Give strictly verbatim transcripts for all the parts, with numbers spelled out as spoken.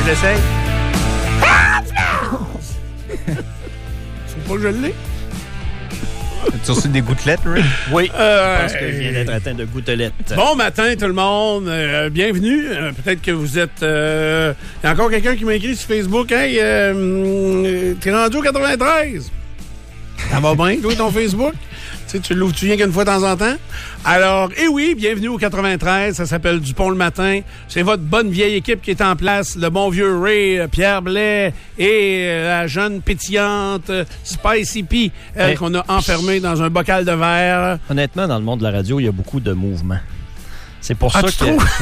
je l'essaye? Tu veux pas que je l'ai? Tu as reçu des gouttelettes, Rick? Oui, Euh, je pense que je viens d'être atteint de gouttelettes. Bon matin tout le monde, euh, bienvenue. Euh, peut-être que vous êtes... Il euh, y a encore quelqu'un qui m'a écrit sur Facebook. Hey, euh, t'es rendu au quatre-vingt-treize. Ça va bien, toi, ton Facebook? Tu sais, tu l'ouvres-tu rien qu'une fois de temps en temps? Alors, eh oui, bienvenue au quatre-vingt-treize. Ça s'appelle Dupont le matin. C'est votre bonne vieille équipe qui est en place. Le bon vieux Ray, euh, Pierre Blais et euh, la jeune pétillante euh, Spicy P euh, Hey. qu'on a enfermée dans un bocal de verre. Honnêtement, dans le monde de la radio, il y a beaucoup de mouvements. C'est pour Ah, ça tu que... trouves?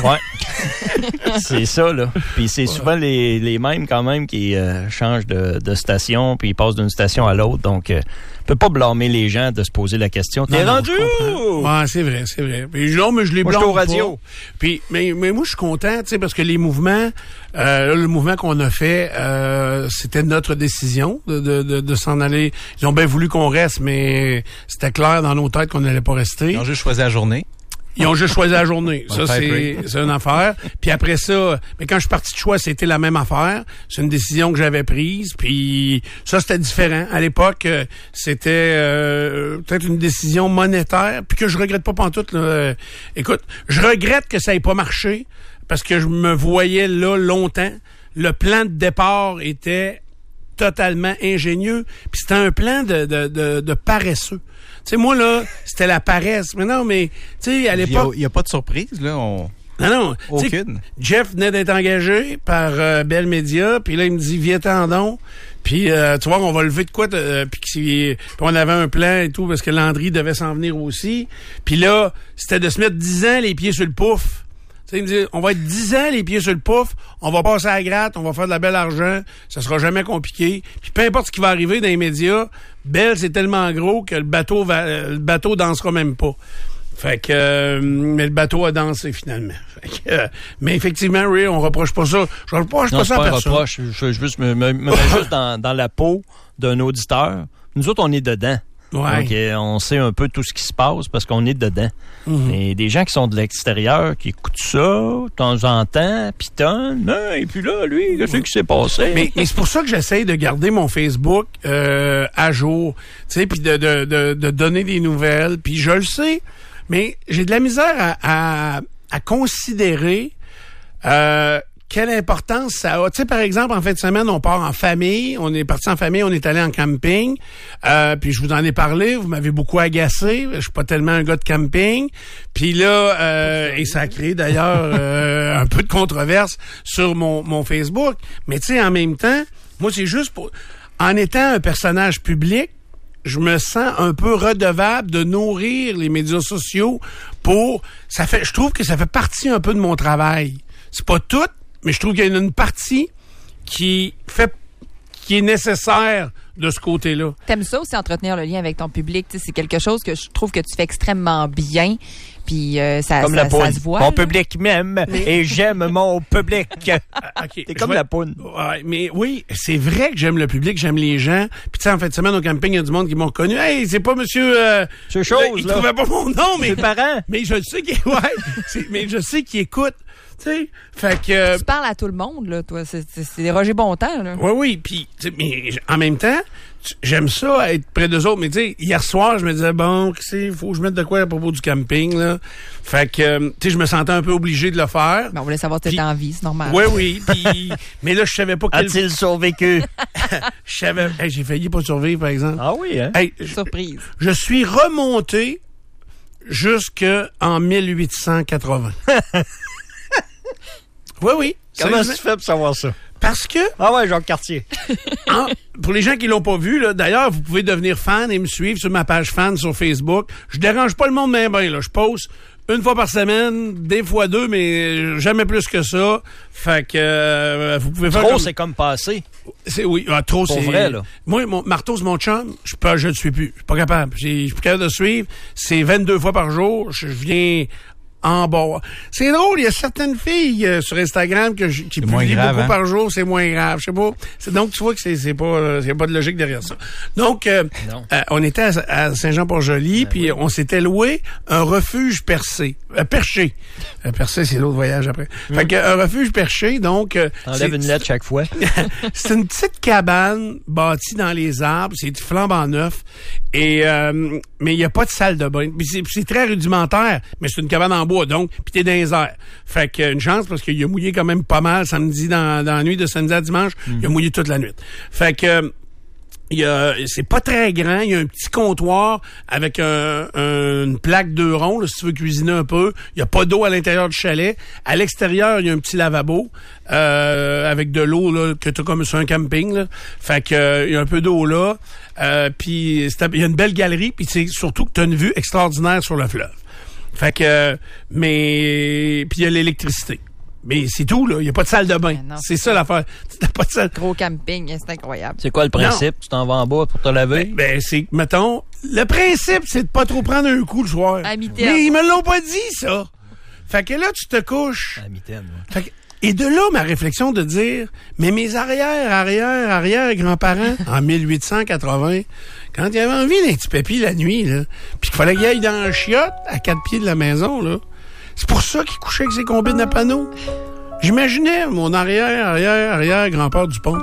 Ouais. C'est ça, là. Puis c'est souvent les, les mêmes, quand même, qui euh, changent de, de station, puis ils passent d'une station à l'autre. Donc, euh, on peut pas blâmer les gens de se poser la question. T'es Non, non, rendu je comprends. où? Ouais, c'est vrai, c'est vrai. Puis, non, mais je les Moi, blâme j'étais au pas. radio. Puis, mais, mais moi, je suis content, tu sais, parce que les mouvements, euh, le mouvement qu'on a fait, euh, c'était notre décision de, de, de, de s'en aller. Ils ont bien voulu qu'on reste, mais c'était clair dans nos têtes qu'on n'allait pas rester. Ils ont juste choisi la journée. Ils ont juste choisi la journée. Bonne Ça, fête, c'est, Ray. c'est une affaire. Puis après ça, mais quand je suis parti de choix, c'était la même affaire. C'est une décision que j'avais prise. Puis ça, c'était différent. À l'époque, euh, c'était euh, peut-être une décision monétaire, puis que je regrette pas pantoute. Là. Euh, écoute, je regrette que ça ait pas marché parce que je me voyais là longtemps. Le plan de départ était totalement ingénieux. Puis c'était un plan de, de, de, de paresseux. Tu sais, moi, là, c'était la paresse. Mais non, mais, tu sais, à l'époque... Il n'y a, a pas de surprise, là. On... Non, non. tu sais, Aucune. Jeff venait d'être engagé par euh, Bell Media, puis là, il me dit, viens-t'en donc. Puis, euh, tu vois, on va lever de quoi, euh, puis puis on avait un plan et tout, parce que Landry devait s'en venir aussi. Puis là, c'était de se mettre dix ans les pieds sur le pouf. Tu sais, il me dit, on va être dix ans les pieds sur le pouf, on va passer à la gratte, on va faire de la belle argent, ça sera jamais compliqué. Puis peu importe ce qui va arriver dans les médias, Bell, c'est tellement gros que le bateau va, le bateau dansera même pas. Fait que, euh, mais le bateau a dansé finalement. Fait que, euh, mais effectivement, Ray, on reproche pas ça. Je reproche Non, pas c'est ça pas à un personne. reproche. Je, je, je juste me, me, me mets juste dans, dans la peau d'un auditeur. Nous autres, on est dedans. Ouais. Donc, euh, on sait un peu tout ce qui se passe parce qu'on est dedans. Mhm. Et des gens qui sont de l'extérieur, qui écoutent ça de temps en temps, pitonnent, ah, et puis là, lui, qu'est-ce qui s'est passé? Mais, mais c'est pour ça que j'essaye de garder mon Facebook euh, à jour, tu sais, puis de, de, de, de donner des nouvelles. Puis je le sais, mais j'ai de la misère à, à, à considérer euh, quelle importance ça a. Tu sais, par exemple, en fin de semaine, on part en famille. On est parti en famille, on est allé en camping. Euh, puis je vous en ai parlé, vous m'avez beaucoup agacé. Je suis pas tellement un gars de camping. Puis là, euh, et ça a créé d'ailleurs euh, un peu de controverse sur mon, mon Facebook. Mais tu sais, en même temps, moi, c'est juste pour... En étant un personnage public, je me sens un peu redevable de nourrir les médias sociaux pour... ça fait, je trouve que ça fait partie un peu de mon travail. C'est pas tout, mais je trouve qu'il y a une partie qui fait, qui est nécessaire de ce côté-là. T'aimes ça aussi, entretenir le lien avec ton public. T'sais, c'est quelque chose que je trouve que tu fais extrêmement bien. Puis euh, ça, Comme ça, la poune. ça se voit. Mon là. public m'aime et j'aime mon public. Ah, OK. T'es Je comme vais- la poune. Ouais, mais oui, c'est vrai que j'aime le public, j'aime les gens. Puis tu sais, en fin de semaine au camping, il y a du monde qui m'ont reconnu. Hey, c'est pas monsieur... Euh, C'est chose, il là. trouvait pas mon nom, mais... Mes parents. Mais je sais qu'il... Ouais, c'est- mais je sais qu'il écoute. Tu sais, fait que... euh, Tu parles à tout le monde, là, toi. C'est, c'est, c'est des Roger Bontemps, là. Oui, oui, puis mais j- en même temps, tu- j'aime ça être près d'eux autres. Mais tu sais, hier soir, je me disais bon, il faut que je mette de quoi à propos du camping là. Fait que euh, tu sais, je me sentais un peu obligé de le faire. Ben, on voulait savoir si Puis- t'étais en vie, c'est normal. Oui, oui. Puis, mais là, je savais pas quel. A-t-il survécu? Je savais. Hey, j'ai failli pas survivre, par exemple. Ah oui, hein? Hey, je, Surprise. je suis remonté jusqu'en mille huit cent quatre-vingts. Oui, oui. Comment Sérieusement. tu fais pour savoir ça? Parce que Ah ouais, Jacques Cartier. En- pour les gens qui l'ont pas vu, là, d'ailleurs, vous pouvez devenir fan et me suivre sur ma page fan sur Facebook. Je dérange pas le monde bien bien, là. Je poste une fois par semaine, des fois deux, mais jamais plus que ça. Fait que euh, vous pouvez faire Trop, comme- c'est comme passé. c'est oui, ah, trop Pour c'est vrai, là. Moi, mon marteau, c'est mon chum. Je peux, je le suis plus. Je suis pas capable. J'ai- Je suis plus capable de suivre. C'est vingt-deux fois par jour. Je viens en bas. C'est drôle, il y a certaines filles euh, sur Instagram que je, qui publient grave, beaucoup hein? par jour, c'est moins grave. Je sais pas. C'est, donc, tu vois que c'est, c'est pas, euh, c'est pas de logique derrière ça. Donc, euh, euh, on était à, à Saint-Jean-Port-Joli, puis oui. on s'était loué un refuge percé, euh, perché. Euh, percé, c'est l'autre voyage après. Mm. Fait que, un refuge perché, donc... Euh, Enlève une lettre chaque fois. c'est une petite cabane bâtie dans les arbres, c'est flambant neuf, et euh, mais il y a pas de salle de bain. Puis c'est, c'est très rudimentaire, mais c'est une cabane en bois, donc, puis t'es dans les airs. Fait que une chance, parce qu'il a mouillé quand même pas mal samedi, dans, dans la nuit de samedi à dimanche, mm. il a mouillé toute la nuit. Fait que... Il y a, c'est pas très grand. Il y a un petit comptoir avec un, un, une plaque de rond, là, si tu veux cuisiner un peu. Il y a pas d'eau à l'intérieur du chalet. À l'extérieur, il y a un petit lavabo euh, avec de l'eau là, que tu as comme sur un camping. Là. Fait que euh, il y a un peu d'eau là. Euh, puis il y a une belle galerie. Puis c'est surtout que tu as une vue extraordinaire sur le fleuve. Fait que, mais puis il y a l'électricité. Mais c'est tout, là. Il n'y a pas de salle de bain. Non, c'est, c'est ça l'affaire. T'as pas de salle. Gros camping, c'est incroyable. C'est quoi le principe? Non. Tu t'en vas en bas pour te laver? Ben, ben, c'est, mettons, le principe, c'est de pas trop prendre un coup le soir. À mi-terme. Mais ils me l'ont pas dit, ça. Fait que là, tu te couches. À mi-terme, ouais. Fait que, et de là, ma réflexion de dire, mais mes arrière, arrière, arrière grands-parents, en dix-huit cent quatre-vingts, quand ils avaient envie d'un petit pépi la nuit, là, pis qu'il fallait qu'ils aillent dans le chiotte, à quatre pieds de la maison, là, c'est pour ça qu'il couchait avec ses combines à panneaux. J'imaginais mon arrière, arrière, arrière grand-père Dupont,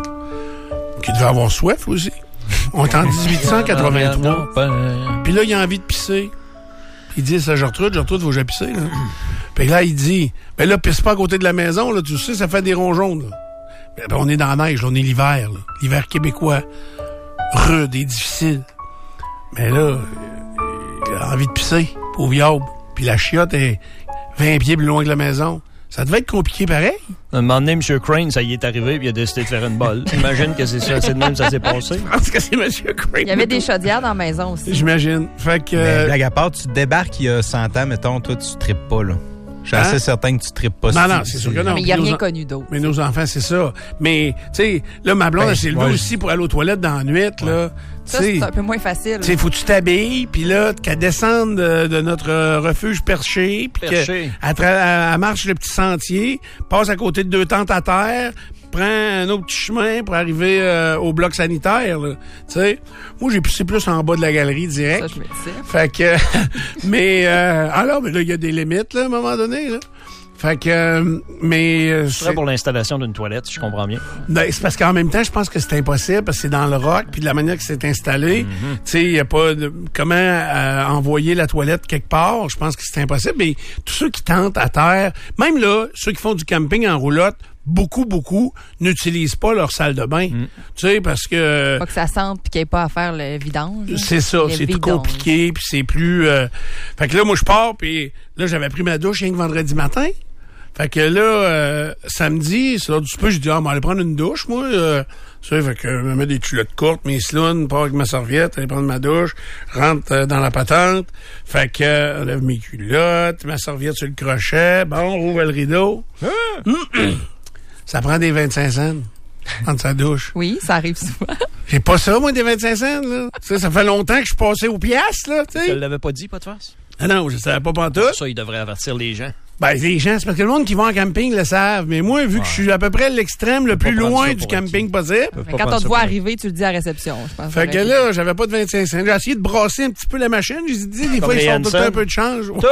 qui devait avoir soif aussi. On est en dix-huit cent quatre-vingt-trois. Puis là, il a envie de pisser. Il dit, ça, Gertrude, Gertrude, faut que j'aille pisser, là. Puis là, il dit, ben là, pisse pas à côté de la maison, là, tu sais, ça fait des ronds jaunes, là. Ben, on est dans la neige, là, on est l'hiver, là. L'hiver québécois. Rude et difficile. Mais là, il a envie de pisser, pauvre diable. Puis la chiotte est vingt pieds plus loin que la maison. Ça devait être compliqué pareil. Un moment donné, M. Crane, ça y est arrivé, puis il a décidé de faire une balle. J'imagine que c'est ça, c'est de même ça s'est passé. Je pense que c'est M. Crane. Il y avait des chaudières dans la maison aussi. J'imagine. Fait que... Mais blague à part, tu débarques il y a cent ans, mettons, toi, tu tripes pas, là. Je suis hein? assez certain que tu tripes pas. Non, si non, c'est sûr que non. Mais il n'y a rien en... connu d'autre. Mais nos enfants, c'est ça. Mais, tu sais, là, ma blonde, ben, elle s'est levée ouais, aussi pour aller aux toilettes dans la nuit, ouais. là. Ça, c'est un peu moins facile. Tu sais, faut que tu t'habilles, puis là, qu'elle descende de, de notre euh, refuge perché, puis qu'elle elle marche le petit sentier, passe à côté de deux tentes à terre, prend un autre petit chemin pour arriver euh, au bloc sanitaire, tu sais. Moi, j'ai poussé plus en bas de la galerie direct. Ça, je me disais. Fait que, mais, euh, alors, mais là, il y a des limites, là, à un moment donné, là. Fait que, euh, mais... Euh, c'est pour l'installation d'une toilette, si je comprends bien. Ben, c'est parce qu'en même temps, je pense que c'est impossible, parce que c'est dans le roc, puis de la manière que c'est installé, mm-hmm. tu sais, il n'y a pas de... Comment euh, envoyer la toilette quelque part, je pense que c'est impossible. Mais tous ceux qui tentent à terre, même là, ceux qui font du camping en roulotte, beaucoup, beaucoup n'utilisent pas leur salle de bain. Mm. Tu sais, parce que... Pas que ça sente puis qu'il n'y ait pas à faire le vidange. C'est ça, c'est vidange. Tout compliqué, puis c'est plus... Euh... Fait que là, moi, je pars, puis là, j'avais pris ma douche rien que vendredi matin. Fait que là, euh, samedi, c'est l'heure du souper, j'ai dit, ah, on va aller prendre une douche, moi. Euh, tu sais, fait que je me mets des culottes courtes, mes slounes, pars avec ma serviette, aller prendre ma douche, rentre euh, dans la patente. Fait que, euh, lève mes culottes, ma serviette sur le crochet, bon, on rouvre le rideau. Ah! Ça prend des vingt-cinq cents prendre sa douche. Oui, ça arrive souvent. J'ai pas ça, moi, des vingt-cinq cents, là. Tu sais, ça fait longtemps que je suis passé aux piastres, là, tu sais. Tu l'avais pas dit, pas de face? Ah non, je savais pas pantoute. Ça, il devrait avertir les gens. Ben, les gens, c'est parce que le monde qui va en camping le savent. Mais moi, vu ouais. que je suis à peu près l'extrême le plus loin du camping possible. Quand on te voit arriver, tu le dis à la réception. Je pense fait que là, j'avais pas de vingt-cinq cents. J'ai essayé de brasser un petit peu la machine. J'ai dit, des fois, ils sortent tout un peu de change. Ouais.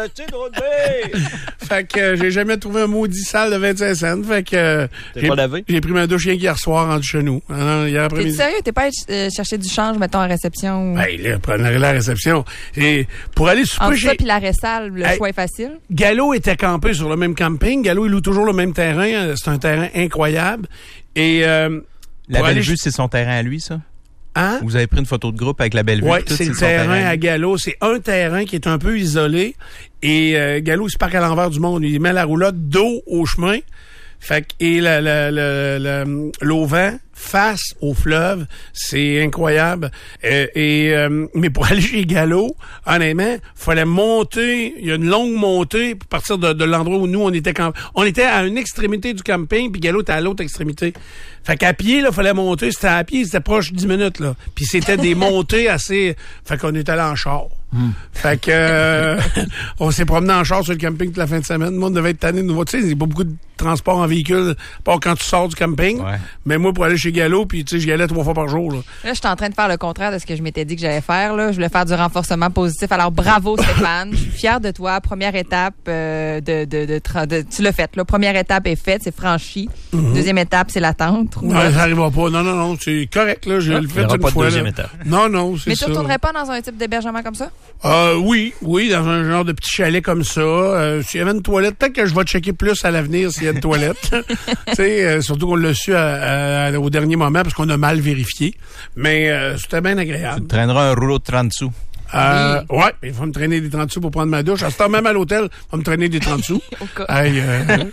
Fait que euh, j'ai jamais trouvé un maudit sale de vingt-cinq cents. Fait que euh, j'ai, j'ai pris ma douche hier soir en chez nous. Alors, hier après-midi. T'es sérieux? T'es pas allé euh, chercher du change, mettons, à réception? Ou... Ben, là, prendre la réception. Et pour aller souper, entre j'ai... ça puis la résalle, le hey, choix est facile? Gallo était campé sur le même camping. Gallo, il loue toujours le même terrain. C'est un terrain incroyable. Et euh, la Bellevue, aller... c'est son terrain à lui, ça? Hein? Vous avez pris une photo de groupe avec la Bellevue. Oui, c'est, c'est le terrain, terrain à Gallo. C'est un terrain qui est un peu isolé. Et euh, Gallo, il se parque à l'envers du monde. Il met la roulotte dos au chemin. Fait que, et la, la, la, la, l'auvent face au fleuve, c'est incroyable. Euh, et euh, mais pour aller chez Gallo, honnêtement, fallait monter. Il y a une longue montée pour partir de, de l'endroit où nous on était camp- on était à une extrémité du camping, puis Gallo était à l'autre extrémité. Fait qu'à pied, là, fallait monter. C'était à pied, c'était proche de dix minutes là. Puis c'était des montées assez. Fait qu'on était allé en char. Mm. Fait que euh, on s'est promené en char sur le camping toute la fin de semaine. Le monde devait être tanné de nous voir. Tu sais, il n'y a pas beaucoup de transport en véhicule, pas quand tu sors du camping. Ouais. Mais moi, pour aller chez Gallo, puis tu sais, je galais trois fois par jour. Là, là je suis en train de faire le contraire de ce que je m'étais dit que j'allais faire. Là. Je voulais faire du renforcement positif. Alors, bravo, Stéphane. Je suis fière de toi. Première étape euh, de, de, de, de, de... Tu l'as faite. La première étape est faite, c'est franchi. Mm-hmm. Deuxième étape, c'est l'attente. Non, ça n'arrivera pas. Non, non, non. C'est correct. Là. Je ah, le fais une pas fois. De deuxième là. Étape. Non, non, c'est Mais ça. tu ne retournerais pas dans un type d'hébergement comme ça? Euh, oui, oui, dans un genre de petit chalet comme ça. Euh, s'il y avait une toilette, peut-être que je vais checker plus à l'avenir s'il y a une toilette. Tu sais, euh, surtout qu'on l'a su à, à, au dernier moment parce qu'on a mal vérifié. Mais euh, c'était bien agréable. Tu traîneras un rouleau de trente sous. Euh, oui. Ouais, il faut me traîner des trente sous pour prendre ma douche. À ce temps, même à l'hôtel, il faut me traîner des trente sous. Aïe. Euh...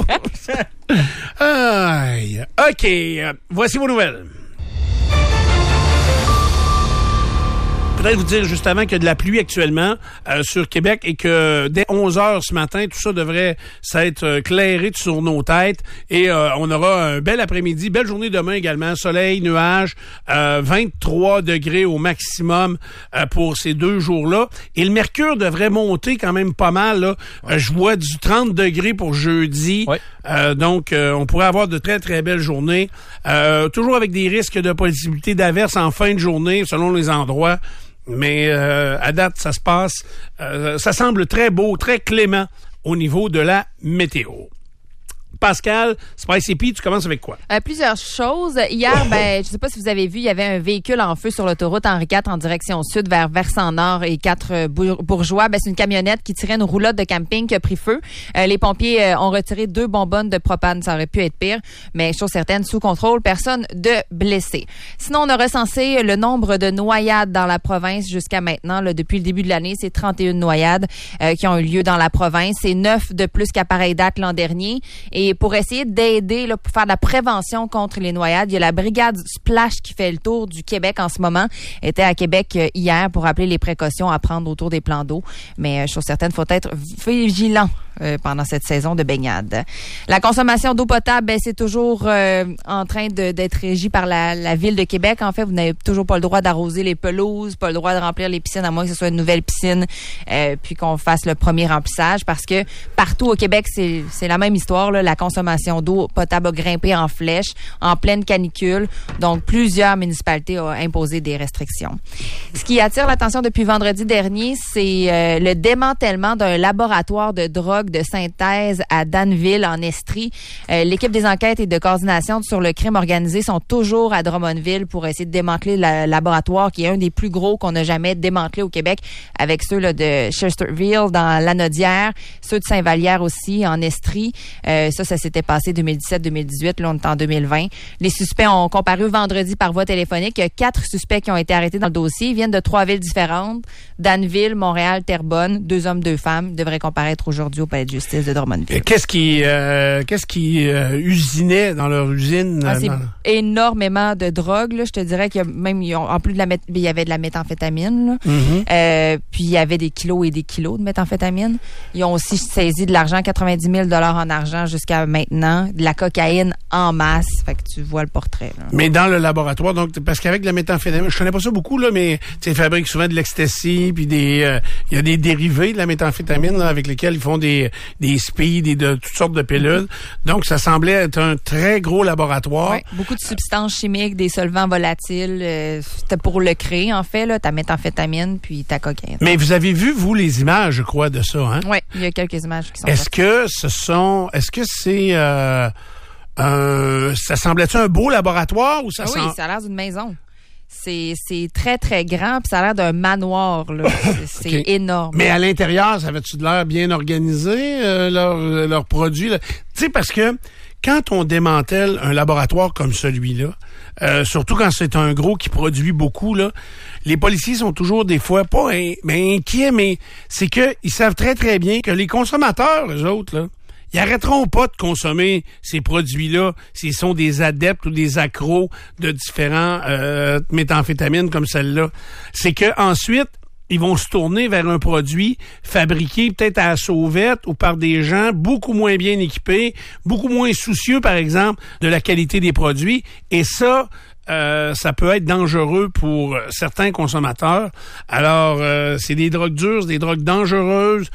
Aïe. OK. Euh, voici vos nouvelles. Peut-être vous dire juste avant qu'il y a de la pluie actuellement euh, sur Québec et que dès onze heures ce matin, tout ça devrait s'être euh, clairé sur nos têtes et euh, on aura un bel après-midi, belle journée demain également, soleil, nuages, euh, vingt-trois degrés au maximum euh, pour ces deux jours-là. Et le mercure devrait monter quand même pas mal. Là. Ouais. Euh, je vois du trente degrés pour jeudi. Ouais. Euh, donc, euh, on pourrait avoir de très, très belles journées. Euh, toujours avec des risques de possibilité d'averses en fin de journée selon les endroits. Mais euh, à date, ça se passe, euh, ça semble très beau, très clément au niveau de la météo. Pascal, Spicy P, tu commences avec quoi? Euh, plusieurs choses. Hier, ben, je sais pas si vous avez vu, il y avait un véhicule en feu sur l'autoroute Henri quatre en direction sud vers Versant-Nord et quatre Bourgeois. Ben, c'est une camionnette qui tirait une roulotte de camping qui a pris feu. Euh, les pompiers euh, ont retiré deux bonbonnes de propane. Ça aurait pu être pire, mais chose certaine, sous contrôle, personne de blessé. Sinon, on a recensé le nombre de noyades dans la province jusqu'à maintenant. Là, depuis le début de l'année, c'est trente et une noyades euh, qui ont eu lieu dans la province. C'est neuf de plus qu'à pareille date l'an dernier. Et pour essayer d'aider, là, pour faire de la prévention contre les noyades, il y a la brigade Splash qui fait le tour du Québec en ce moment. Elle était à Québec euh, hier pour rappeler les précautions à prendre autour des plans d'eau. Mais euh, chose certaine, il faut être vigilant euh, pendant cette saison de baignade. La consommation d'eau potable, ben, c'est toujours euh, en train de, d'être régie par la, la Ville de Québec. En fait, vous n'avez toujours pas le droit d'arroser les pelouses, pas le droit de remplir les piscines, à moins que ce soit une nouvelle piscine, euh, puis qu'on fasse le premier remplissage, parce que partout au Québec, c'est, c'est la même histoire, là, la consommation d'eau potable a grimpé en flèche, en pleine canicule. Donc, plusieurs municipalités ont imposé des restrictions. Ce qui attire l'attention depuis vendredi dernier, c'est euh, le démantèlement d'un laboratoire de drogue de synthèse à Danville, en Estrie. Euh, l'équipe des enquêtes et de coordination sur le crime organisé sont toujours à Drummondville pour essayer de démanteler le laboratoire qui est un des plus gros qu'on n'a jamais démantelé au Québec, avec ceux là, de Chesterville dans l'Anaudière, ceux de Saint-Vallière aussi, en Estrie. Euh, ça, ça s'était passé deux mille dix-sept deux mille dix-huit, là on est en deux mille vingt. Les suspects ont comparu vendredi par voie téléphonique. Il y a quatre suspects qui ont été arrêtés dans le dossier. Ils viennent de trois villes différentes, Danville, Montréal, Terrebonne. Deux hommes, deux femmes. Ils devraient comparaître aujourd'hui au palais de justice de Drummondville. Qu'est-ce qui, euh, qu'est-ce qui euh, usinait dans leur usine? Ah, c'est dans... énormément de drogue. Là. Je te dirais qu'il y a même, ils ont, en plus de la, il y avait de la méthamphétamine. Là. Mm-hmm. Euh, puis il y avait des kilos et des kilos de méthamphétamine. Ils ont aussi saisi de l'argent, quatre-vingt-dix mille dollars en argent jusqu'à maintenant, de la cocaïne en masse. Fait que tu vois le portrait. Là. Mais dans le laboratoire, donc parce qu'avec la méthamphétamine, je connais pas ça beaucoup là, mais tu sais, ils fabriquent souvent de l'ecstasy, puis des, il euh, y a des dérivés de la méthamphétamine là, avec lesquels ils font des des speed et de toutes sortes de pilules. Mm-hmm. Donc ça semblait être un très gros laboratoire. Ouais, beaucoup de substances chimiques, des solvants volatiles. Euh, c'était pour le créer en fait là, ta méthamphétamine puis ta cocaïne. Mais vous avez vu vous les images, je crois, de ça, hein? Oui, il y a quelques images qui sont. Est-ce que ce sont, est-ce que c'est euh, euh, ça semblait-tu un beau laboratoire ou ça ah sent... Oui, ça a l'air d'une maison. C'est, c'est très, très grand, puis ça a l'air d'un manoir, là. C'est, c'est okay. énorme. Mais à l'intérieur, ça avait-tu de l'air bien organisé, euh, leurs leur produits? Tu sais, parce que quand on démantèle un laboratoire comme celui-là, euh, surtout quand c'est un gros qui produit beaucoup, là, les policiers sont toujours des fois pas in- mais inquiets, mais c'est que ils savent très, très bien que les consommateurs, eux autres, là, ils arrêteront pas de consommer ces produits-là s'ils sont des adeptes ou des accros de différents euh, méthamphétamines comme celle-là. C'est que ensuite, ils vont se tourner vers un produit fabriqué peut-être à la sauvette ou par des gens beaucoup moins bien équipés, beaucoup moins soucieux, par exemple, de la qualité des produits. Et ça, euh, ça peut être dangereux pour certains consommateurs. Alors, euh, c'est des drogues dures, des drogues dangereuses.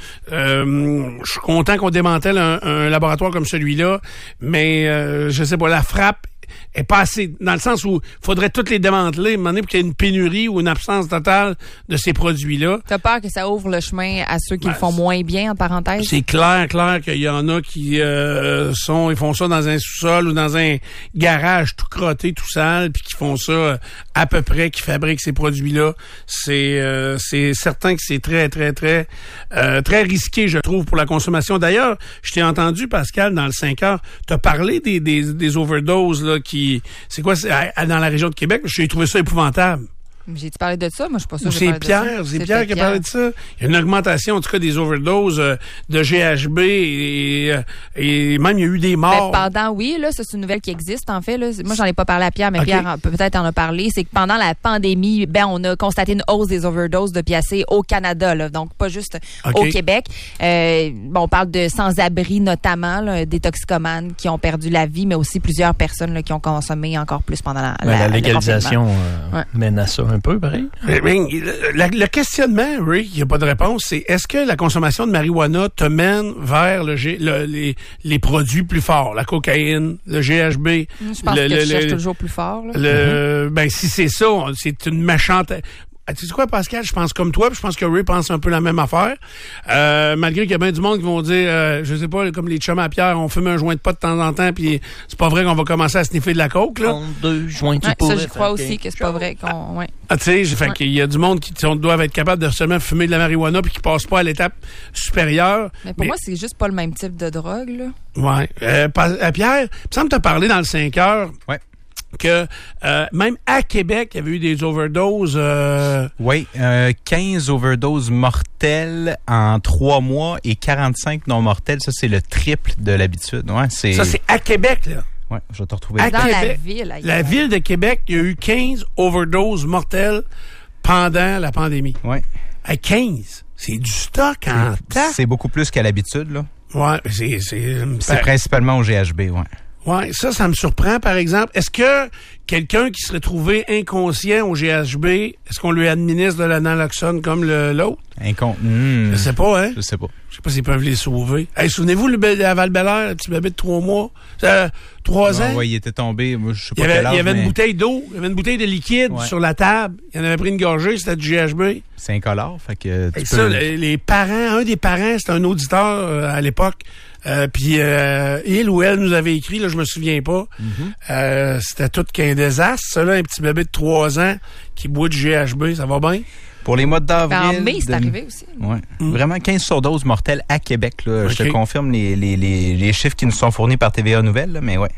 Euh, je suis content qu'on démantèle un, un laboratoire comme celui-là, mais euh, je sais pas, la frappe est pas assez, dans le sens où il faudrait toutes les démanteler, à un moment donné, pour qu'il y ait une pénurie ou une absence totale de ces produits-là. T'as peur que ça ouvre le chemin à ceux qui Ben, le font moins bien, en parenthèse? C'est clair, clair qu'il y en a qui euh, sont, ils font ça dans un sous-sol ou dans un garage tout crotté, tout sale, puis qui font ça euh, à peu près, qui fabriquent ces produits-là. C'est euh, c'est certain que c'est très, très, très, euh, très risqué, je trouve, pour la consommation. D'ailleurs, je t'ai entendu, Pascal, dans le cinq heures, t'as parlé des, des, des overdoses, là, qui, c'est quoi, c'est à, à, dans la région de Québec? J'ai trouvé ça épouvantable. J'ai-tu parlé de ça? Moi, je suis pas sûre Ou que j'ai c'est parlé Pierre, de ça. c'est C'était Pierre qui a parlé de ça. Il y a une augmentation, en tout cas, des overdoses euh, de G H B et, euh, et même il y a eu des morts. Ben, pendant, oui, là, ça, c'est une nouvelle qui existe, en fait. Là. Moi, j'en ai pas parlé à Pierre, mais Okay. Pierre en- peut peut-être en a parlé. C'est que pendant la pandémie, ben, on a constaté une hausse des overdoses d'opiacés au Canada, là, donc pas juste Okay. au Québec. Euh, bon, on parle de sans-abri, notamment, là, des toxicomanes qui ont perdu la vie, mais aussi plusieurs personnes là, qui ont consommé encore plus pendant la, Ben, la, la le légalisation euh, Ouais. mène à ça un peu, pareil. Eh bien, le, le questionnement, Rick, il n'y a pas de réponse, c'est est-ce que la consommation de marijuana te mène vers le, G- le- les, les produits plus forts, la cocaïne, le G H B? Je pense le, que le, tu cherches le- toujours plus fort. Là. Le, ben, si c'est ça, on- c'est une méchante... Ah, tu sais quoi, Pascal? Je pense comme toi, puis je pense que Ray pense un peu la même affaire. Euh, malgré qu'il y a bien du monde qui vont dire, euh, je sais pas, comme les chums à Pierre, on fume un joint de pot de temps en temps, puis c'est pas vrai qu'on va commencer à sniffer de la coke, là. deux joints, tu Ouais, ça, pourrais je crois faire aussi quelque que c'est pas chose. vrai qu'on... Ouais. Ah, tu sais, fait Ouais. qu'il y a du monde qui sont- doivent être capables de seulement fumer de la marijuana puis qui passent pas à l'étape supérieure. Mais pour moi, c'est juste pas le même type de drogue, là. Ouais. Euh, pa- euh, Pierre, il me semble que t'as parlé dans le cinq heures Ouais. que euh, même à Québec, il y avait eu des overdoses. Euh, Oui, euh, quinze overdoses mortelles en trois mois et quarante-cinq non mortelles. Ça, c'est le triple de l'habitude. Ouais, c'est... Ça, c'est à Québec, là. Ouais, je vais te retrouver. À Dans la Québec. ville, ailleurs. La ville de Québec, il y a eu quinze overdoses mortelles pendant la pandémie. Ouais. À quinze. C'est du stock en temps. C'est beaucoup plus qu'à l'habitude, là. Ouais, c'est... C'est, C'est principalement au G H B, ouais. Ouais, ça, ça me surprend, par exemple. Est-ce que quelqu'un qui serait trouvé inconscient au G H B, est-ce qu'on lui administre de la naloxone comme le, l'autre? Incon... Hmm. Je sais pas, hein? Je sais pas. Je sais pas s'ils peuvent les sauver. Hey, souvenez-vous, le bébé à Val-Bélair, le petit bébé de trois mois? Euh, trois ans? Ouais, ouais, il était tombé. Moi, je sais Il pas y avait, quel âge, il y avait mais une bouteille d'eau, il y avait une bouteille de liquide Ouais. sur la table. Il en avait pris une gorgée, c'était du G H B. c'est incolore, fait que tu Et peux... ça, les, les parents, un des parents, c'était un auditeur euh, à l'époque. Euh, puis euh, il ou elle nous avait écrit, là, je me souviens pas. Mm-hmm. Euh, c'était tout qu'un désastre. Ça, là, un petit bébé de trois ans qui boit du G H B, ça va bien? Pour les mois d'avril... Ben, en mai, c'est de- arrivé aussi. Ouais. Mm. Vraiment quinze surdoses mortelles à Québec. Là. Je te Ok. confirme les, les, les, les chiffres qui nous sont fournis par T V A Nouvelles, là, mais ouais.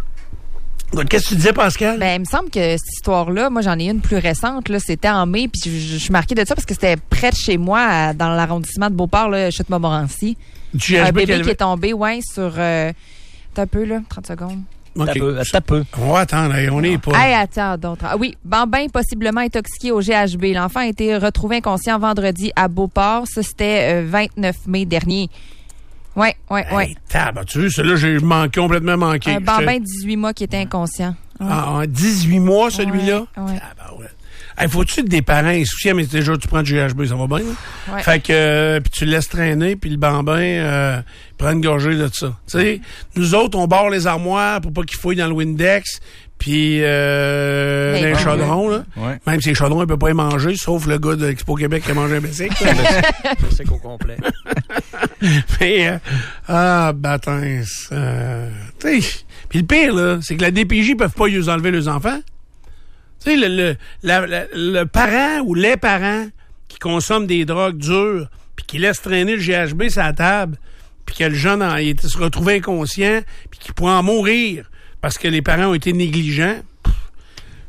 Donc, qu'est-ce que tu disais, Pascal? Ben, il me semble que cette histoire-là, moi, j'en ai une plus récente, là. C'était en mai, puis je, je suis marquée de ça parce que c'était près de chez moi, à- dans l'arrondissement de Beauport, là, Chute-Montmorency. du G H B Un bébé qu'elle qui est tombé, ouais, sur... Euh, t'as un peu, là, trente secondes. Ok. T'as peu, t'as peu. On va attendre, là, on est pas. Hey, attends, d'autres. Ah oui, Bambin possiblement intoxiqué au G H B. L'enfant a été retrouvé inconscient vendredi à Beauport. Ça, c'était euh, vingt-neuf mai dernier. Ouais, ouais, ouais. Hey, tabac, tu vois, celui-là, j'ai manqué, complètement manqué. Un J'étais- bambin de dix-huit mois qui était inconscient. Ouais. Ah, ah, dix-huit mois, celui-là? Ouais, ouais. Ah, ben ouais. Hey, faut-tu que des parents insouciants, mais déjà, tu prends du G H B, ça va bien, là? Ouais. Fait que, euh, puis tu le laisses traîner, puis le bambin euh, prend une gorgée de ça. Tu sais, nous autres, on barre les armoires pour pas qu'il fouille dans le Windex, puis euh, Mais dans les bon, chaudrons, là. Ouais. Même si les chaudrons, il peut pas y manger, sauf le gars de Expo Québec qui a mangé un bicycle. Je sais qu'au complet. Mais, euh, ah, bâtins. Euh, tu sais, puis le pire, là, c'est que la D P J peuvent pas y enlever leurs enfants. Tu sais, le, le, la- la- le parent ou les parents qui consomment des drogues dures, puis qui laissent traîner le G H B sur la table, puis que le jeune en, il était- se retrouve inconscient, puis qu'il pourrait en mourir parce que les parents ont été négligents, pff, je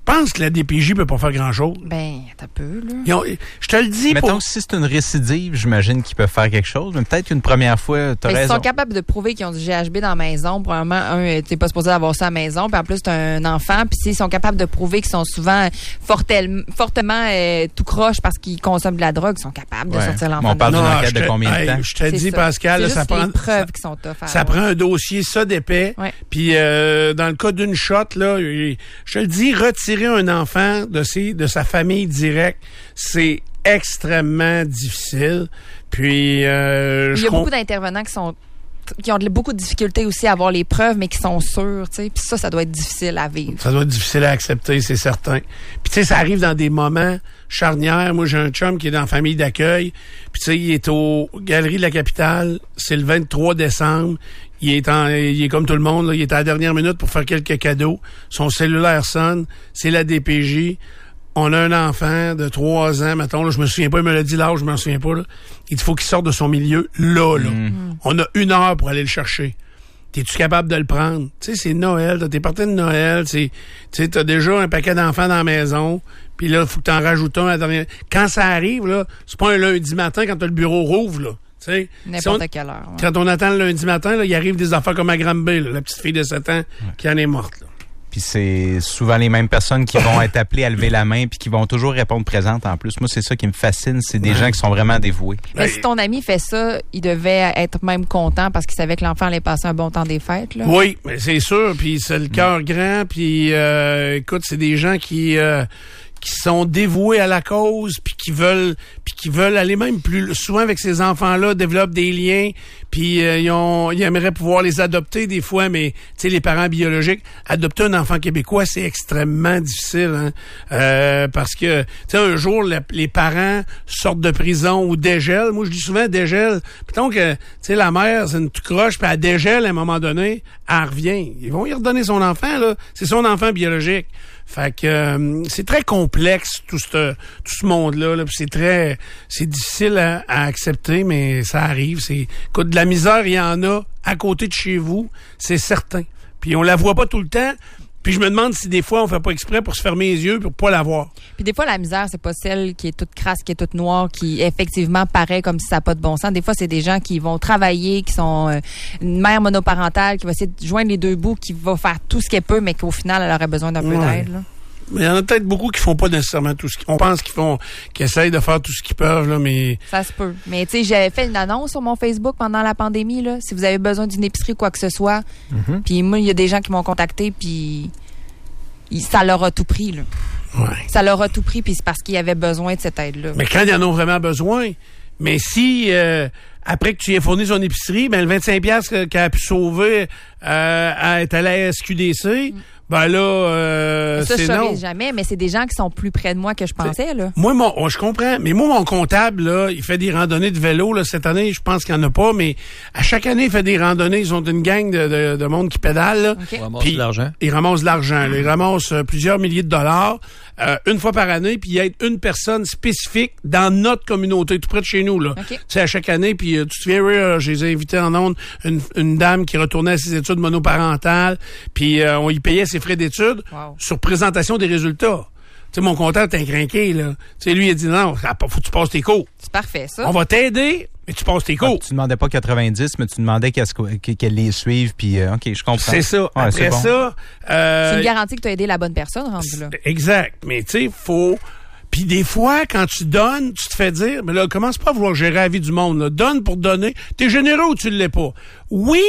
pense que la D P J peut pas faire grand-chose. Ben, t'as peu, là. Ils ont- je te le dis Mettons pour... que si c'est une récidive, j'imagine qu'ils peuvent faire quelque chose, mais peut-être qu'une première fois, t'as Ben, raison. Ils sont capables de prouver qu'ils ont du G H B dans la maison. Probablement, un, t'es pas supposé avoir ça à la maison, puis en plus, t'as un enfant. Puis s'ils sont capables de prouver qu'ils sont souvent fortel- fortement euh, tout croche parce qu'ils consomment de la drogue, ils sont capables de Ouais. sortir Mais l'enfant on de parle la d'une Non, enquête je de te- combien de hey, temps? Je te C'est dis, ça. Pascal, C'est là, juste ça prend... les preuves ça- qui sont tough à Ça avoir. prend un dossier ça d'épais. Ouais. Puis euh, dans le cas d'une shot, là, je te le dis, retirer un enfant de ses, de sa famille directe, c'est extrêmement difficile. Puis euh, Il je y a com- beaucoup d'intervenants qui sont qui ont de- beaucoup de difficultés aussi à avoir les preuves, mais qui sont sûrs, tu sais. Puis ça, ça doit être difficile à vivre. ça doit être difficile à accepter, c'est certain. Puis tu sais, ça arrive dans des moments charnières. Moi, j'ai un chum qui est dans la famille d'accueil. Puis tu sais, il est aux Galeries de la Capitale. C'est le vingt-trois décembre. Il est en, il est comme tout le monde, là. Il est à la dernière minute pour faire quelques cadeaux. Son cellulaire sonne. C'est la D P J. On a un enfant de trois ans, mettons, là, je me souviens pas, il me l'a dit l'âge, je m'en souviens pas, là. Il faut qu'il sorte de son milieu, là, là. On a une heure pour aller le chercher. T'es-tu capable de le prendre? Tu sais, c'est Noël, t'as tes parties de Noël, c'est, tu sais, t'as déjà un paquet d'enfants dans la maison, puis là, faut que t'en rajoutes un à la dernière. Quand ça arrive, là, c'est pas un lundi matin quand t'as le bureau rouvre, là. Tu sais, N'importe si on- quelle heure. ouais. quand on attend le lundi matin, là, il arrive des affaires comme à Granby, là, la petite fille de sept ans qui en est morte, là. Puis c'est souvent les mêmes personnes qui vont être appelées à lever la main puis qui vont toujours répondre présente en plus. Moi, c'est ça qui me fascine, c'est des Ouais. gens qui sont vraiment dévoués. Mais si ton ami fait ça, il devait être même content parce qu'il savait que l'enfant allait passer un bon temps des fêtes, là. Oui, mais c'est sûr, puis c'est le cœur grand, puis euh, écoute, c'est des gens qui euh, qui sont dévoués à la cause, puis qui veulent puis qui veulent aller même plus souvent avec ces enfants-là, développent des liens, puis euh, ils ont ils aimeraient pouvoir les adopter des fois, mais tu sais les parents biologiques, adopter un enfant québécois, c'est extrêmement difficile, hein, euh, parce que tu sais un jour le- les parents sortent de prison ou dégèlent. Moi je dis souvent dégèlent. Plutôt que tu sais la mère c'est une tout croche, puis elle dégèle à un moment donné, elle revient. Ils vont y redonner son enfant là, c'est son enfant biologique. Fait que euh, c'est très complexe tout ce tout ce monde-là. Là, puis c'est très c'est difficile à, à accepter, mais ça arrive. C'est écoute, de la misère, il y en a à côté de chez vous, c'est certain. Puis on la voit pas tout le temps. Puis je me demande si des fois on fait pas exprès pour se fermer les yeux pour pas la voir. Puis des fois, la misère, c'est pas celle qui est toute crasse, qui est toute noire, qui effectivement paraît comme si ça n'a pas de bon sens. Des fois, c'est des gens qui vont travailler, qui sont euh, une mère monoparentale, qui va essayer de joindre les deux bouts, qui va faire tout ce qu'elle peut, mais qu'au final, elle aurait besoin d'un peu Ouais. d'aide, là. Mais il y en a peut-être beaucoup qui font pas nécessairement tout ce qu'ils... On pense qu'ils font, qu'ils essayent de faire tout ce qu'ils peuvent, là, mais... Ça se peut. Mais tu sais, j'avais fait une annonce sur mon Facebook pendant la pandémie, là. Si vous avez besoin d'une épicerie ou quoi que ce soit. Puis moi, il y a des gens qui m'ont contacté, puis il- ça leur a tout pris, là. Ouais. Ça leur a tout pris, puis c'est parce qu'ils avaient besoin de cette aide-là. Mais quand ils en ont vraiment besoin. Mais si, euh, après que tu aies fourni son épicerie, ben le vingt-cinq piastres qu'elle a pu sauver euh, est allé à la S Q D C, ben là, euh, ça, je c'est non. saurais jamais, mais c'est des gens qui sont plus près de moi que je pensais, là. Moi, mon, oh, je comprends. Mais moi, mon comptable, là, il fait des randonnées de vélo. Là, cette année, je pense qu'il n'y en a pas, mais à chaque année, il fait des randonnées. Ils ont une gang de, de, de monde qui pédale. Là. OK. On ramasse Puis, de l'argent. Ils ramassent de l'argent. là. Ils ramassent euh, plusieurs milliers de dollars euh, une fois par année. Puis il y a une personne spécifique dans notre communauté, tout près de chez nous. Là. OK. Tu sais, à chaque année, puis euh, tu te souviens, oui, euh, je les ai invités en ondes, une, une dame qui retournait à ses études monoparentales, puis euh, on y payait ses frais d'études Wow. sur présentation des résultats. Tu sais, mon comptable t'es incrinqué, là. Tu sais, lui, il a dit, non, faut que tu passes tes cours. C'est parfait, ça. On va t'aider, mais tu passes tes Ah, cours. tu demandais pas quatre-vingt-dix, mais tu demandais qu'elle, se- qu'elle les suive, puis euh, OK, je comprends. C'est ça. Ouais, Après c'est bon. ça... euh, C'est une garantie que tu as aidé la bonne personne, rendu là. Exact. Mais tu sais, faut... Puis des fois, quand tu donnes, tu te fais dire, mais là, commence pas à vouloir gérer la vie du monde. Là. Donne pour donner. T'es généreux ou tu l'es pas? Oui,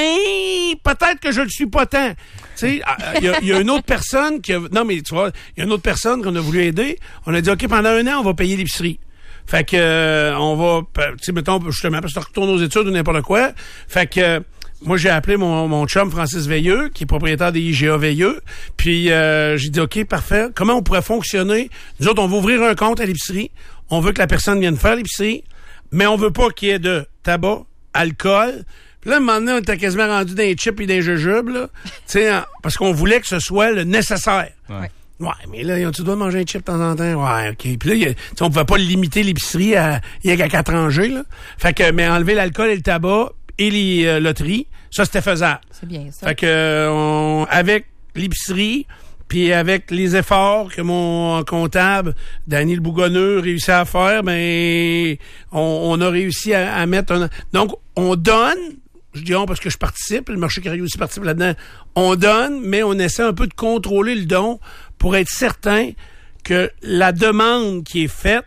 mais peut-être que je le suis pas tant. Tu sais, il y, a- y a une autre personne qui a... Non, mais tu vois, il y a une autre personne qu'on a voulu aider. On a dit, OK, pendant un an, on va payer l'épicerie. Fait que, euh, on va... Tu sais, mettons, justement, parce que tu retournes aux études ou n'importe quoi. Fait que... Moi, j'ai appelé mon, mon chum Francis Veilleux, qui est propriétaire des I G A Veilleux. Puis, euh, j'ai dit, OK, parfait. Comment on pourrait fonctionner? Nous autres, on va ouvrir un compte à l'épicerie. On veut que la personne vienne faire l'épicerie, mais on veut pas qu'il y ait de tabac, alcool. Puis là, à un moment donné, on était quasiment rendu dans les chips et des jujubes, là. Tu sais, en- parce qu'on voulait que ce soit le nécessaire. Ouais. Ouais, mais là, tu dois manger un chip de temps en temps. Ouais, OK. Puis là, il y a- tu sais, on pouvait pas limiter l'épicerie à, il y a qu'à quatre rangées, là. Fait que, mais enlever l'alcool et le tabac et les euh, loteries, ça, c'était faisable. C'est bien ça. Fait que, euh, on, avec l'épicerie, Puis avec les efforts que mon comptable, Daniel Bougonneux, réussit à faire, ben on, on a réussi à, à mettre un... Donc, on donne, je dis on parce que je participe, le marché Caraïbe aussi participe là-dedans, on donne, mais on essaie un peu de contrôler le don pour être certain que la demande qui est faite,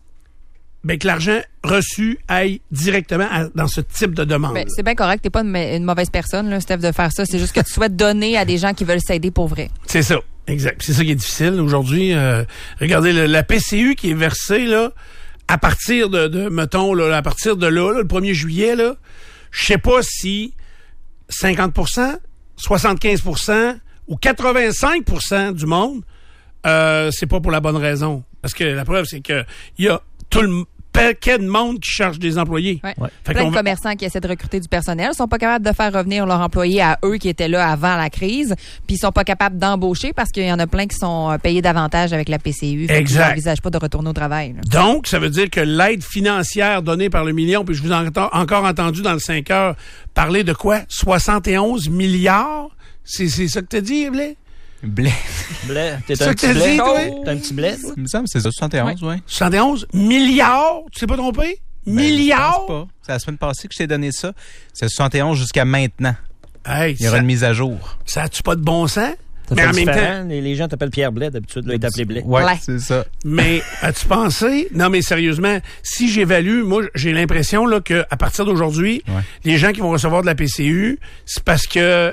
ben que l'argent reçu aille directement à, dans ce type de demande. Ben, c'est bien correct, t'es pas une, une mauvaise personne, là, Steph, de faire ça. C'est juste que tu souhaites donner à des gens qui veulent s'aider pour vrai. C'est ça, exact. C'est ça qui est difficile aujourd'hui. Euh, regardez, le, la P C U qui est versée là, à partir de, de mettons, là, à partir de là, là le premier juillet, là, je sais pas si cinquante pour cent, soixante-quinze pour cent ou quatre-vingt-cinq pour cent du monde, euh, c'est pas pour la bonne raison. Parce que la preuve, c'est que il y a tout le paquet de monde qui cherche des employés. Ouais. Ouais. Plein de commerçants qui essaient de recruter du personnel sont pas capables de faire revenir leurs employés à eux qui étaient là avant la crise, puis ils sont pas capables d'embaucher parce qu'il y en a plein qui sont payés davantage avec la P C U. Exact. Ils n'envisagent pas de retourner au travail. Là. Donc, ça veut dire que l'aide financière donnée par le million, puis je vous ai encore entendu dans le cinq heures parler de quoi? soixante et onze milliards? C'est, c'est ça que t'as dit, Blais? Blé. Blé. T'es C'est un ça petit que t'as blé. dit, toi? T'es un petit blé. Il me semble que c'est ça, soixante et onze, oui. Ouais. soixante et onze milliards? Tu t'es pas trompé? Ben, milliards? Je pense pas. C'est la semaine passée que je t'ai donné ça. C'est soixante et onze jusqu'à maintenant. Hey, Il y aura ça, une mise à jour. ça a-tu pas de bon sens? Ça Mais fait en même différent. temps, Les, les gens t'appellent Pierre Blais d'habitude. Là, ils t'appellent Blais. Ouais, Ouais. c'est ça. mais as-tu pensé? Non, mais sérieusement, si j'évalue, moi, j'ai l'impression là que à partir d'aujourd'hui, Ouais. les gens qui vont recevoir de la P C U, c'est parce que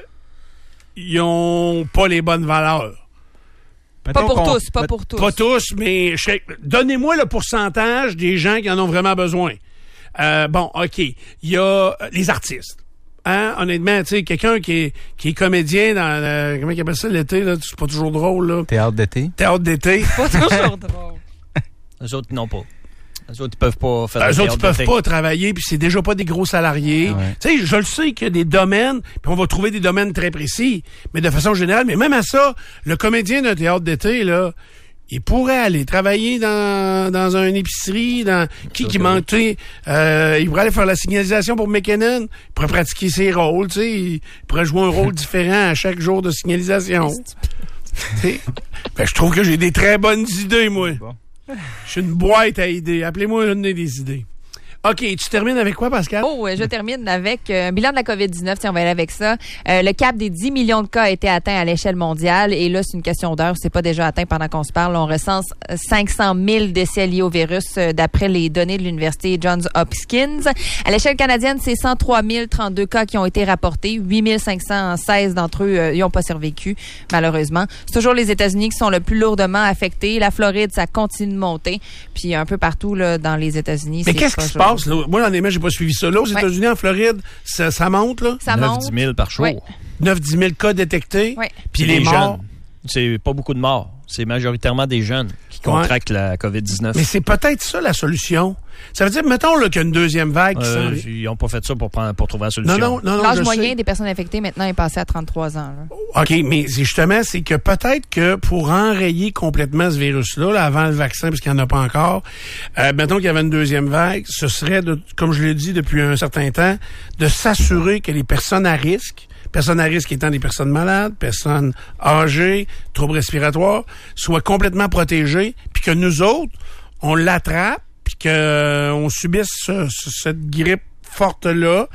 ils ont pas les bonnes valeurs. Pas Mettons pour qu'on- tous, pas pour tous. Pas tous, mais je serais- donnez-moi le pourcentage des gens qui en ont vraiment besoin. Euh, bon, OK. Il y a euh, les artistes. Hein? Honnêtement, tu sais, quelqu'un qui est, qui est comédien dans le, comment il appelle ça l'été, là? C'est pas toujours drôle, là. Théâtre d'été. Théâtre d'été. Pas toujours drôle. Eux autres, ils n'ont pas. Eux autres, ils peuvent pas faire Eux de autres, ils théâtre peuvent d'été. pas travailler, puis c'est déjà pas des gros salariés. Ouais. Tu sais, je le sais qu'il y a des domaines, puis on va trouver des domaines très précis, mais de façon générale, mais même à ça, le comédien d'un théâtre d'été, là, il pourrait aller travailler dans, dans une épicerie, dans qui qui manque, tu sais, euh, il pourrait aller faire la signalisation pour McKinnon, il pourrait pratiquer ses rôles, tu sais, il pourrait jouer un rôle différent à chaque jour de signalisation. Tu sais, ben, je trouve que j'ai des très bonnes idées, moi. Bon. Je suis une boîte à idées. Appelez-moi une des idées. OK, tu termines avec quoi, Pascal? Oh, je termine avec euh, un bilan de la COVID dix-neuf, si on va aller avec ça. Euh, le cap des dix millions de cas a été atteint à l'échelle mondiale et là, c'est une question d'heure, c'est pas déjà atteint pendant qu'on se parle. On recense cinq cent mille décès liés au virus euh, d'après les données de l'Université Johns Hopkins. À l'échelle canadienne, c'est cent trois mille trente-deux cas qui ont été rapportés. huit mille cinq cent seize d'entre eux euh, y ont pas survécu, malheureusement. C'est toujours les États-Unis qui sont le plus lourdement affectés. La Floride, ça continue de monter. Puis un peu partout là, dans les États-Unis. Mais c'est qu'est-ce pas qui se joyeux. passe? Là? Moi, honnêtement, j'ai pas suivi ça. Là, aux Ouais. États-Unis, en Floride, ça, ça monte, là. Ça neuf à monte. dix mille par jour. Ouais. neuf à dix mille cas détectés. Ouais. Puis Des les morts. jeunes. C'est pas beaucoup de morts. C'est majoritairement des jeunes qui contractent la COVID dix-neuf. Mais c'est peut-être ça, la solution. Ça veut dire, mettons là, qu'il y a une deuxième vague qui Euh, s'en vient. ils n'ont pas fait ça pour, prendre, pour trouver la solution. Non, non, non, non. L'âge je moyen sais. des personnes infectées maintenant est passé à trente-trois ans. Là. OK, mais c'est justement, c'est que peut-être que pour enrayer complètement ce virus-là, là, avant le vaccin, parce qu'il n'y en a pas encore, euh, mettons qu'il y avait une deuxième vague, ce serait, de, comme je l'ai dit depuis un certain temps, de s'assurer que les personnes à risque, personnes à risque étant des personnes malades, personnes âgées, troubles respiratoires, soient complètement protégées, puis que nous autres, on l'attrape, puis qu'on subisse ce- ce- cette grippe forte-là,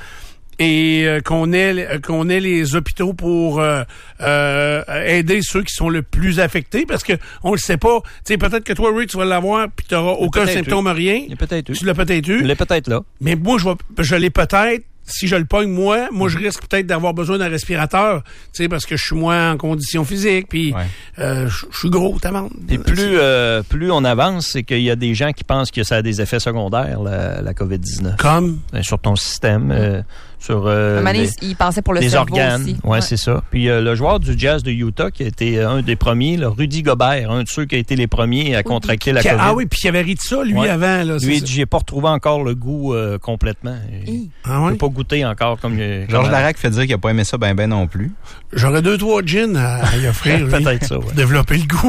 et euh, qu'on ait euh, qu'on ait les hôpitaux pour euh, euh, aider ceux qui sont le plus affectés, parce que on le sait pas. Tu sais, peut-être que toi, Rick, tu vas l'avoir, puis tu n'auras aucun peut-être symptôme, rien. Il y a peut-être eu. Tu l'as peut-être eu. Il l'est peut-être là. Mais moi, je, vais, je l'ai peut-être. Si je le pogne, moi, moi, je risque peut-être d'avoir besoin d'un respirateur, tu sais, parce que je suis moins en condition physique, puis Ouais. euh, je je suis gros, t'as Et plus, euh, plus on avance, c'est qu'il y a des gens qui pensent que ça a des effets secondaires, la, la COVID dix-neuf. Comme... Ben, sur ton système, euh, sur euh, À un moment donné, les, il pensait pour le les cerveau organes. aussi. Ouais, c'est ça. Puis euh, le joueur du Jazz de Utah qui a été un des premiers, là, Rudy Gobert, un de ceux qui a été les premiers à contracter la Qui- COVID. Ah oui, puis il avait ri de ça, lui, Ouais. avant. Là, Lui, c'est il ça. dit, j'ai pas retrouvé encore le goût euh, complètement. Hi. Ah Je ouais? n'ai pas goûté encore comme... euh, Georges comme- Larac fait dire qu'il a pas aimé ça ben ben non plus. J'aurais deux, trois gins à, à y offrir, lui. Peut-être ça, ouais. Développer le goût.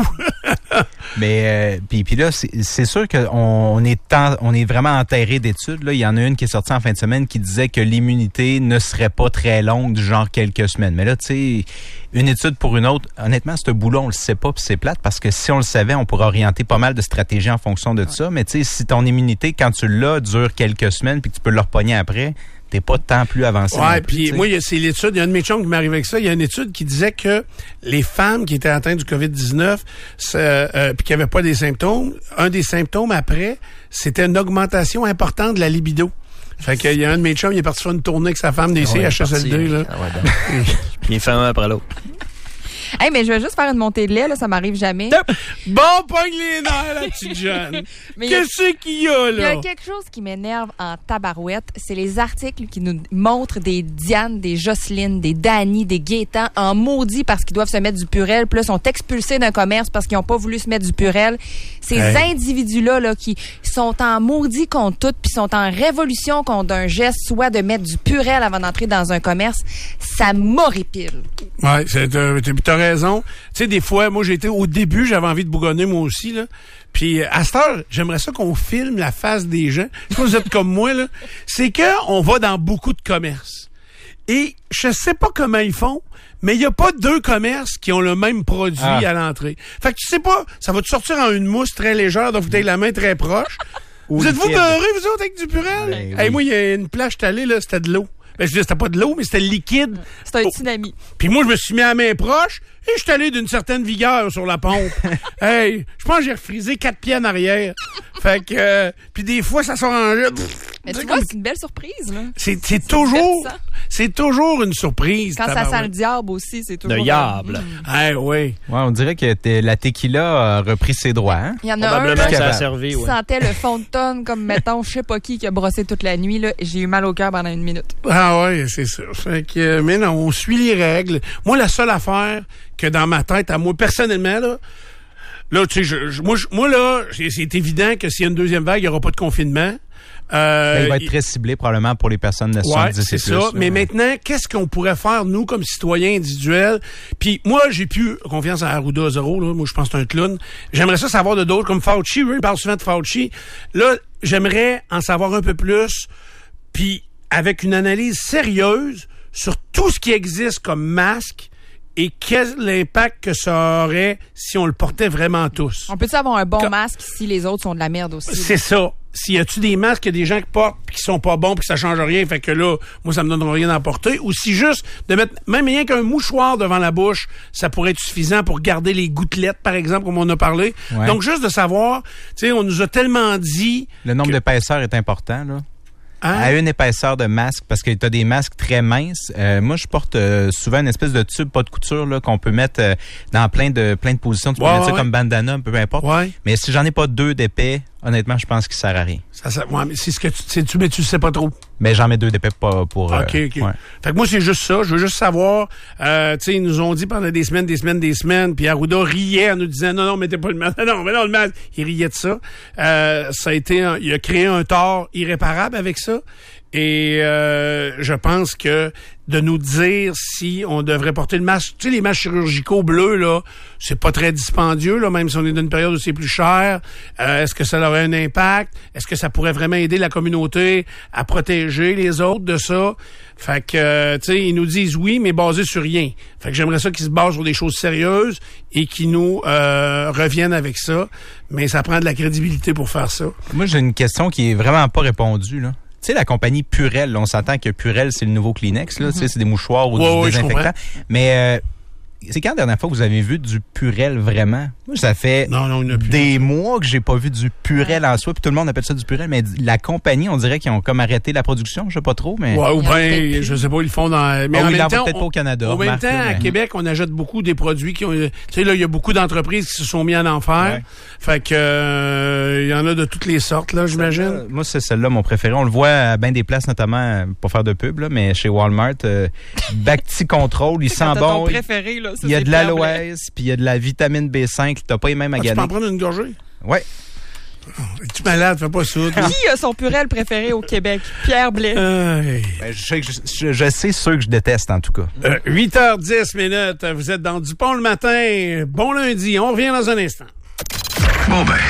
Mais euh, puis puis là, c'est, c'est sûr qu'on on est en, on est vraiment enterré d'études. Là, il y en a une qui est sortie en fin de semaine qui disait que l'immunité ne serait pas très longue, du genre quelques semaines. Mais là, tu sais, une étude pour une autre, honnêtement, ce bout-là, on le sait pas, puis c'est plate, parce que si on le savait, on pourrait orienter pas mal de stratégies en fonction de ça. Mais tu sais, si ton immunité, quand tu l'as, dure quelques semaines, puis que tu peux le repogner après, t'es pas tant plus avancé. Ouais, puis moi, c'est l'étude, il y a un de mes chums qui m'arrive avec ça, il y a une étude qui disait que les femmes qui étaient atteintes du covid dix-neuf, euh, puis qui n'avaient pas des symptômes, un des symptômes après, c'était une augmentation importante de la libido. Fait qu'il y a un de mes chums, il est parti faire une tournée avec sa femme des Ah ouais, C H S L D, là. Ah ouais, donc. Puis il fait un après l'autre. Hey, mais je vais juste faire une montée de lait, là, ça m'arrive jamais. Bon, pogne les nerfs, la petite jeune. Mais il y a- Qu'est-ce qu'il y a, Il y là? a quelque chose qui m'énerve en tabarouette, c'est les articles qui nous montrent des Diane, des Jocelyne, des Dany, des Gaétan en maudit parce qu'ils doivent se mettre du Purel, puis là, sont expulsés d'un commerce parce qu'ils n'ont pas voulu se mettre du Purel. Ces Hey. individus-là, là, qui sont en maudit contre tout, puis sont en révolution contre un geste, soit de mettre du Purel avant d'entrer dans un commerce, ça m'horripile. Ouais, c'est, euh, t'as, t'as raison. Tu sais, des fois, moi, j'étais au début, j'avais envie de bougonner moi aussi, là. Puis à cette heure, j'aimerais ça qu'on filme la face des gens. Je sais pas si vous êtes comme moi, là. C'est que on va dans beaucoup de commerces. Et je sais pas comment ils font, mais il y a pas deux commerces qui ont le même produit Ah. à l'entrée. Fait que tu sais pas, ça va te sortir en une mousse très légère, donc vous avez la main très proche. Vous êtes-vous liquide. beurrés, vous autres, avec du Purel? Ben Hey, oui. moi, il y a une plage allée, là, c'était de l'eau. Ben, je dis, c'était pas de l'eau, mais c'était liquide. C'est un Oh. tsunami. Puis moi, je me suis mis à la main proche et je suis allé d'une certaine vigueur sur la pompe. Hey, je pense que j'ai refrisé quatre pieds en arrière. Fait que, euh, puis des fois, ça sort en jet. Mais C'est tu vois, comme- c'est une belle surprise, là. C'est, c'est toujours, divertissant. c'est toujours une surprise. Quand ça sent tabarouette. le diable aussi, c'est toujours... Le diable. Hey, oui. Ouais, on dirait que t'es- la tequila a repris ses droits. Hein? Il y en a un, Probablement là, que ça a capable. servi, qui ouais. sentait le fond de tonne comme, mettons, je sais pas qui qui a brossé toute la nuit, là. J'ai eu mal au cœur pendant une minute. Ah ouais, c'est ça. Fait que, euh, mais non, on suit les règles. Moi, la seule affaire que dans ma tête, à moi, personnellement, là, là, tu sais, je, je- moi, je- moi, là, c'est, c'est évident que s'il y a une deuxième vague, il n'y aura pas de confinement. Euh, Ben, il va être il- très ciblé probablement pour les personnes de Ouais, soixante-dix c'est et plus. ça. là. Mais maintenant, qu'est-ce qu'on pourrait faire, nous, comme citoyens individuels? Puis moi, j'ai plus confiance en Arruda Zéro, là. Moi, je pense que c'est un clown. J'aimerais ça savoir de d'autres, comme Fauci. Oui, il parle souvent de Fauci. Là, j'aimerais en savoir un peu plus, puis avec une analyse sérieuse sur tout ce qui existe comme masque et quel impact que ça aurait si on le portait vraiment tous. On peut-tu avoir un bon Comme- masque si les autres sont de la merde aussi? C'est ça. S'il y a-tu des masques, il y a des gens qui portent pis qui sont pas bons puis que ça change rien, fait que là, moi, ça me donne rien d'en porter. Ou si juste de mettre même rien qu'un mouchoir devant la bouche, ça pourrait être suffisant pour garder les gouttelettes, par exemple, comme on a parlé. Ouais. Donc, juste de savoir, tu sais, on nous a tellement dit... Le nombre que- d'épaisseurs est important, là. Hein? À une épaisseur de masque, parce que tu as des masques très minces. Euh, moi, je porte euh, souvent une espèce de tube, pas de couture, là, qu'on peut mettre euh, dans plein de plein de positions. Tu peux Ouais, mettre ça ouais. comme bandana, peu importe. Ouais. Mais si j'en ai pas deux d'épais, honnêtement, je pense qu'il sert à rien. Ça, ça, ouais, mais c'est ce que tu sais, tu, mais tu le sais pas trop. Mais j'en mets deux d'épais pour... pour euh, OK, OK. ouais. Fait que moi, c'est juste ça. Je veux juste savoir, euh, tu sais, ils nous ont dit pendant des semaines, des semaines, des semaines, puis Arruda riait en nous disant, non, non, mettez pas le masque. Non, mais non, le masque. Il riait de ça. Euh, ça a été, un- il a créé un tort irréparable avec ça. Et euh, je pense que de nous dire si on devrait porter le masque, tu sais, les masques chirurgicaux bleus, là, c'est pas très dispendieux, là, même si on est dans une période où c'est plus cher. Euh, est-ce que ça aurait un impact? Est-ce que ça pourrait vraiment aider la communauté à protéger les autres de ça? Fait que, euh, tu sais, ils nous disent oui, mais basé sur rien. Fait que j'aimerais ça qu'ils se basent sur des choses sérieuses et qu'ils nous euh, reviennent avec ça. Mais ça prend de la crédibilité pour faire ça. Moi, j'ai une question qui est vraiment pas répondue, là. Tu sais, la compagnie Purel, là, on s'entend que Purel, c'est le nouveau Kleenex, là. Tu sais, c'est des mouchoirs ou Ouais, du ouais, je désinfectant. comprends. Mais euh, c'est quand la dernière fois que vous avez vu du Purel vraiment? Moi, ça fait Non, non, il n'y en a plus. des mois que j'ai pas vu du Purel en soi, puis tout le monde appelle ça du Purel, mais la compagnie, on dirait qu'ils ont comme arrêté la production, je sais pas trop, mais... Ouais, ou Il y en a peut-être bien, plus. je sais pas, ils le font dans... Mais Ah en oui, même ils l'envoient temps, peut-être on- pas au Canada, Au même remarque, temps, là, à mais- Québec, on achète beaucoup des produits qui ont... Tu sais, là, il y a beaucoup d'entreprises qui se sont mis en enfer. Ouais. Fait que... euh, il y en a de toutes les sortes, là, j'imagine. Euh, Moi, c'est celle-là, mon préféré. On le voit à bien des places, notamment, euh, pour faire de pub, là, mais chez Walmart, euh, Bacti Control, il sent T'as ton bon. préféré, là. ça, Il y a c'est de Pierre Blais. l'aloès, puis il y a de la vitamine B cinq. T'as pas les mêmes à Ah, tu peux gagner. en prendre une gorgée? Ouais. Es-tu malade? Fais pas ça. toi. Qui a son Purel préféré au Québec? Pierre Blais. Aïe. Ben, je, sais que je, je- je sais ceux que je déteste, en tout cas. Euh, huit heures dix minutes. Vous êtes dans Dupont le matin. Bon lundi. On revient dans un instant. Bon ben,